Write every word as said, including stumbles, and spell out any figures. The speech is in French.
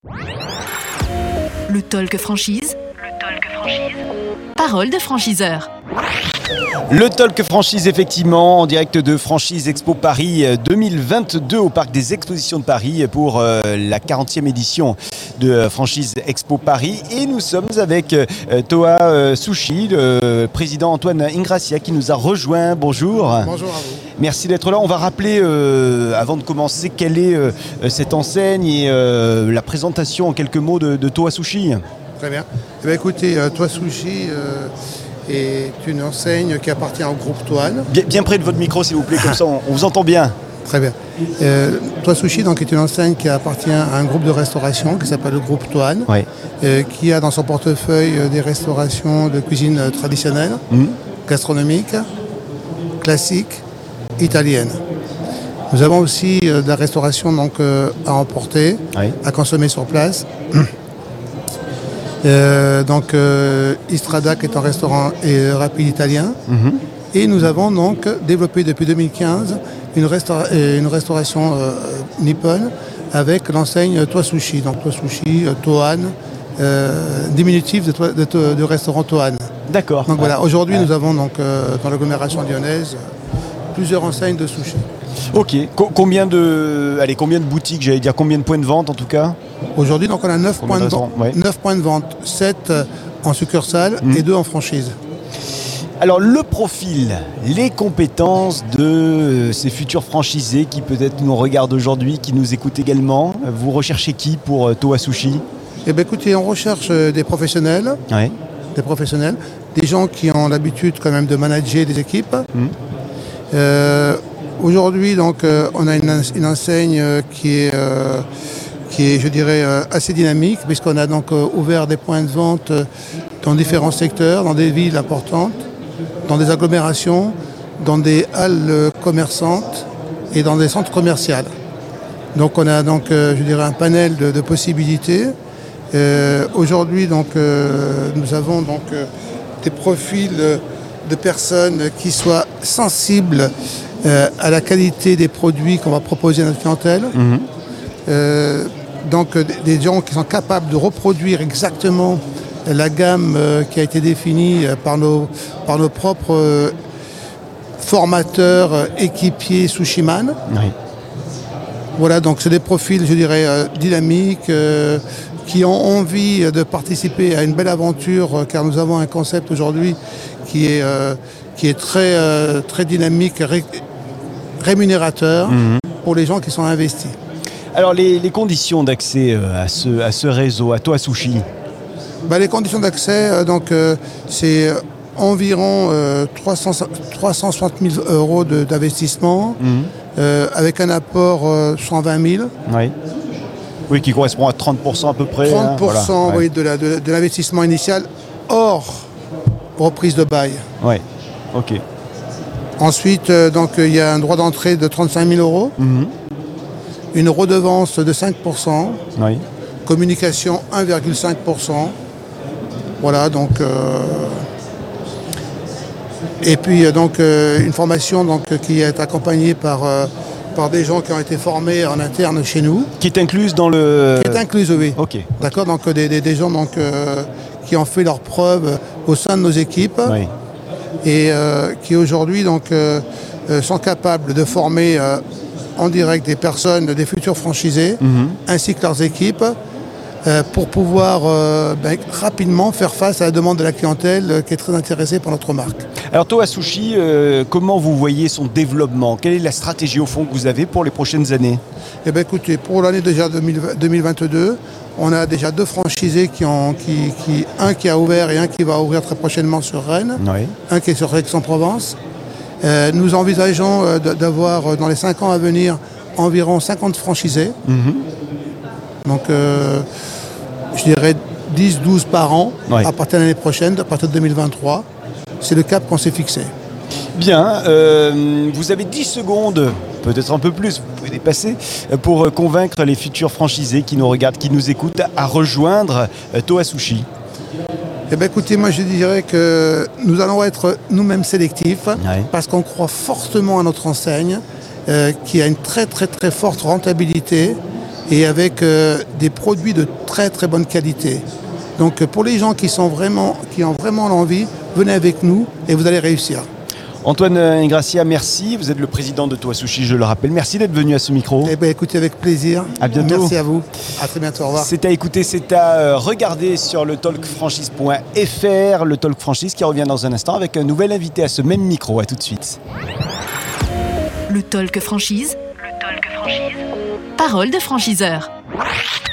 Le Talk Franchise. Le Talk Franchise. Parole de franchiseur. Le Talk Franchise, effectivement, en direct de Franchise Expo Paris deux mille vingt-deux au Parc des Expositions de Paris pour euh, la quarantième édition de Franchise Expo Paris. Et nous sommes avec euh, Toa euh, Sushi, le président Antoine Ingracia qui nous a rejoint. Bonjour. Bonjour à vous. Merci d'être là. On va rappeler, euh, avant de commencer, quelle est euh, cette enseigne et euh, la présentation en quelques mots de, de Toa Sushi. Très bien. Eh bien écoutez, euh, Toa Sushi euh, est une enseigne qui appartient au groupe Toan. Bien, bien près de votre micro, s'il vous plaît, comme ça on, on vous entend bien. Très bien. Euh, Toa Sushi donc, est une enseigne qui appartient à un groupe de restauration qui s'appelle le groupe Toan, Ouais. euh, qui a dans son portefeuille euh, des restaurations de cuisine euh, traditionnelle, Mmh. gastronomique, classique, italienne. Nous avons aussi euh, de la restauration donc, euh, à emporter, Ouais. à consommer sur place. Euh, donc euh, Istrada qui est un restaurant et rapide italien. Mmh. Et nous avons donc développé depuis deux mille quinze une, restaura- euh, une restauration euh, nippone avec l'enseigne Toa Sushi. Donc Toa Sushi, euh, Toan, euh, diminutif de, toi- de, to- de restaurant Toan. D'accord. Donc voilà, aujourd'hui Ouais. nous avons donc euh, dans l'agglomération lyonnaise plusieurs enseignes de sushi. Ok. Co- combien de, allez, combien de boutiques, j'allais dire, combien de points de vente en tout cas? Aujourd'hui donc on a neuf Combien points, de de vente, restaurants, ouais. neuf points de vente, sept en succursale Mhm. et deux en franchise. Alors le profil, les compétences de euh, ces futurs franchisés qui peut-être nous regardent aujourd'hui, qui nous écoutent également. Vous recherchez qui pour euh, Toa Sushi? Eh bien écoutez, on recherche euh, des professionnels, Ouais. des professionnels, des gens qui ont l'habitude quand même de manager des équipes. Mhm. Euh, aujourd'hui, donc, euh, on a une, une enseigne euh, qui est, euh, qui est, je dirais, euh, assez dynamique, puisqu'on a donc euh, ouvert des points de vente euh, dans différents secteurs, dans des villes importantes, dans des agglomérations, dans des halles euh, commerçantes et dans des centres commerciaux. Donc, on a donc, euh, je dirais, un panel de, de possibilités. Euh, aujourd'hui, donc, euh, nous avons donc euh, des profils euh, de personnes qui soient sensibles euh, à la qualité des produits qu'on va proposer à notre clientèle. Mhm. Euh, donc, euh, des des gens qui sont capables de reproduire exactement la gamme euh, qui a été définie euh, par nos, par nos propres euh, formateurs, euh, équipiers Sushiman. Oui. Voilà, donc c'est des profils, je dirais, euh, dynamiques, euh, qui ont envie de participer à une belle aventure, euh, car nous avons un concept aujourd'hui qui est, euh, qui est très, euh, très dynamique, ré- rémunérateur Mhm. pour les gens qui sont investis. Alors les, les conditions d'accès euh, à, ce, à ce réseau, à Toa Sushi. Bah, les conditions d'accès, euh, donc, euh, c'est environ euh, trois cents trois cent soixante mille euros de- d'investissement, Mhm. euh, avec un apport euh, cent vingt mille. Oui. Oui, qui correspond à trente pour cent à peu près. trente pour cent hein, voilà. oui, de, la- de- de l'investissement initial hors reprise de bail. Ouais. Ouais. Ok. Ensuite, euh, donc, il y a un droit d'entrée de trente-cinq mille euros, Mhm. une redevance de cinq pour cent, Oui. communication un virgule cinq pour cent. Voilà, donc. euh, Et puis, euh, donc, euh, une formation donc, qui est accompagnée par, euh, par des gens qui ont été formés en interne chez nous, Qui est incluse dans le. qui est incluse, oui. Ok. D'accord, donc des, des- des gens donc, euh, qui ont fait leurs preuves au sein de nos équipes. Oui. Et euh, qui aujourd'hui donc euh, euh, sont capables de former euh, en direct des personnes, des futurs franchisés, Mhm. ainsi que leurs équipes, euh, pour pouvoir euh, ben, rapidement faire face à la demande de la clientèle euh, qui est très intéressée par notre marque. Alors Toa Sushi, euh, comment vous voyez son développement? Quelle est la stratégie au fond que vous avez pour les prochaines années? Eh bien écoutez, pour l'année déjà deux mille vingt deux mille vingt-deux, on a déjà deux franchisés qui ont, qui, qui, un qui a ouvert et un qui va ouvrir très prochainement sur Rennes, Oui. un qui est sur Aix-en-Provence. Euh, nous envisageons euh, de- d'avoir euh, dans les cinq ans à venir environ cinquante franchisés. Mhm. Donc euh, je dirais dix douze par an Ouais. à partir de l'année prochaine, à partir de deux mille vingt-trois. C'est le cap qu'on s'est fixé. Bien, euh, vous avez dix secondes, peut-être un peu plus, vous pouvez dépasser, euh, pour euh, convaincre les futurs franchisés qui nous regardent, qui nous écoutent, à rejoindre euh, Toa Sushi. Eh bien, écoutez, moi je dirais que nous allons être nous-mêmes sélectifs Ouais. parce qu'on croit fortement à notre enseigne euh, qui a une très très très forte rentabilité et avec euh, des produits de très très bonne qualité. Donc pour les gens qui, sont vraiment, qui ont vraiment l'envie, venez avec nous et vous allez réussir. Antoine Ingrassia, merci. Vous êtes le président de Towa Sushi, je le rappelle. Merci d'être venu à ce micro. Eh bien, écoutez, avec plaisir. À bientôt. Merci à vous. À très bientôt. Au revoir. C'est à écouter, c'est à regarder sur le talk franchise point f r. Le Talk Franchise qui revient dans un instant avec un nouvel invité à ce même micro. À tout de suite. Le Talk Franchise. Le Talk Franchise. Parole de franchiseur.